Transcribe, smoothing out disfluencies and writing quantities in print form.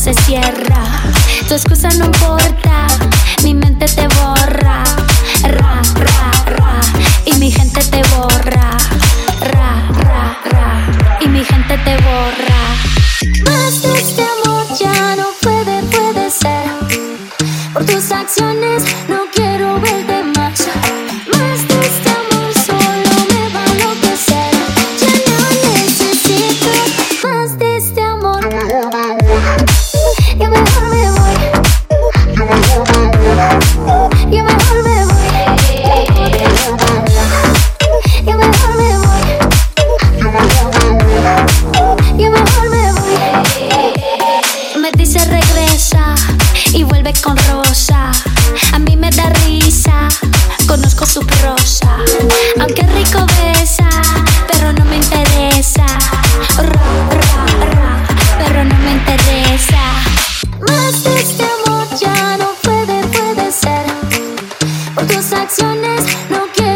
se cierra. Tu excusa no importa, mi mente te borra. Ra, ra, ra, y mi gente te borra. Ra, ra, ra, y mi gente te borra. Más de este amor ya no puede ser. Por tus acciones no quiero verte más. Más de este amor solo me va a enloquecer. Ya no necesito más de este amor. Yo mejor me voy. Yo mejor me voy. Yo mejor me voy. Yo mejor me voy. Yo mejor me voy. Me dice regresa y vuelve con rosa. A mí me da risa, conozco su prosa. Aunque rico besa, pero no me interesa. Ra, ra, ra, pero no me interesa. Más de este amor ya no puede ser. Por tus acciones no quiero